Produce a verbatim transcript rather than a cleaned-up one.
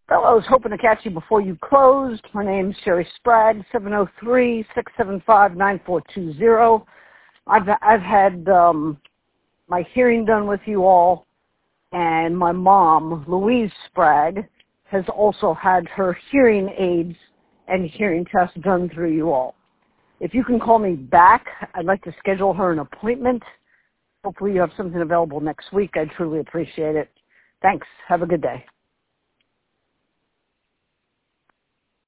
Well, I was hoping to catch you before you closed. My name's Sherry Sprague, seven oh three, six seven five, nine four two zero. I've, I've had um, my hearing done with you all, and my mom, Louise Sprague, has also had her hearing aids and hearing tests done through you all. If you can call me back, I'd like to schedule her an appointment. Hopefully you have something available next week. I'd truly appreciate it. Thanks. Have a good day.